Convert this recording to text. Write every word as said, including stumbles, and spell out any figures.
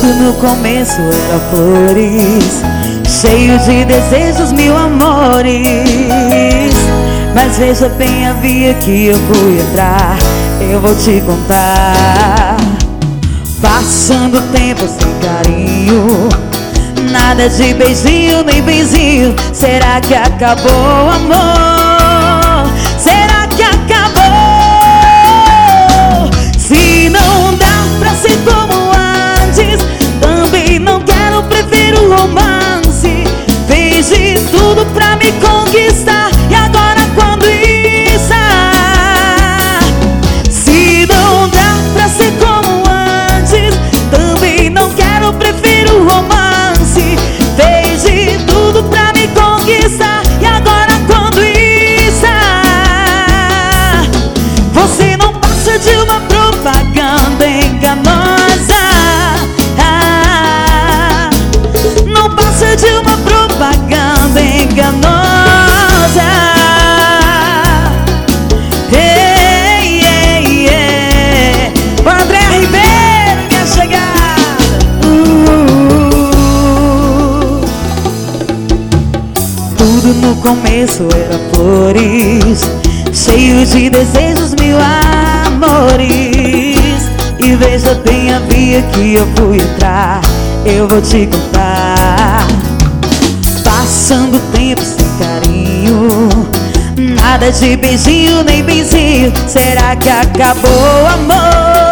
no começo era flores, cheio de desejos, mil amores. Mas veja bem a via que eu fui entrar, eu vou te contar. Passando o tempo sem carinho, nada de beijinho nem benzinho. Será que acabou o amor? Será que acabou? Se não dá pra ser como antes, também não quero, prefiro romance. Fiz de tudo pra me conquistar, e agora quando isso? Se não dá pra ser como antes, também não quero, prefiro romance. Fez de tudo pra me conquistar, e agora quando isso? Você não passa de uma propaganda enganosa. Ah, não passa de uma propaganda enganosa. Ei, ei, ei. O André Ribeiro, minha chegada. uh, Tudo no começo era flores, cheio de desejos, mil amores. E veja bem a via que eu fui entrar, eu vou te contar. Passando o tempo sem carinho, nada de beijinho nem benzinho. Será que acabou o amor?